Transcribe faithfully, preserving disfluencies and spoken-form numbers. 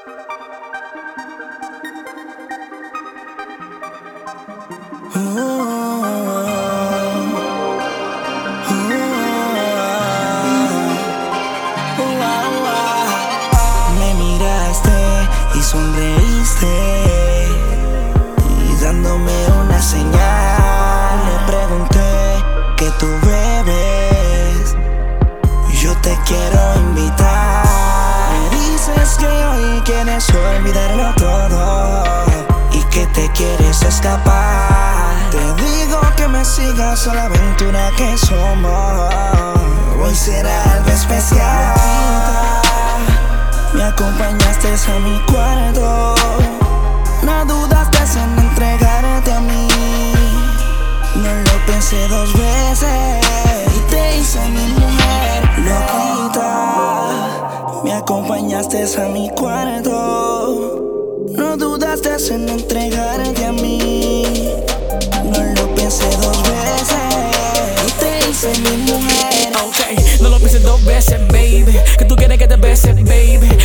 Me miraste y sonreíste y dándome una señal le pregunté ¿qué tú bebes? Yo te quiero invitar. Me dices que hoy quieres olvidarlo todo y que te quieres escapar. Te digo que me sigas a la aventura que somos. Hoy será algo especial. Me acompañaste a mi cuarto, no dudaste en entregarte a mí. No lo pensé dos veces y te hice mi mujer loquita. Me acompañaste a mi cuarto, no dudaste en entregarte a mí. No lo pensé dos veces y te hice mi mujer. Ok, no lo pienses dos veces, baby. Que tú quieres que te bese, baby.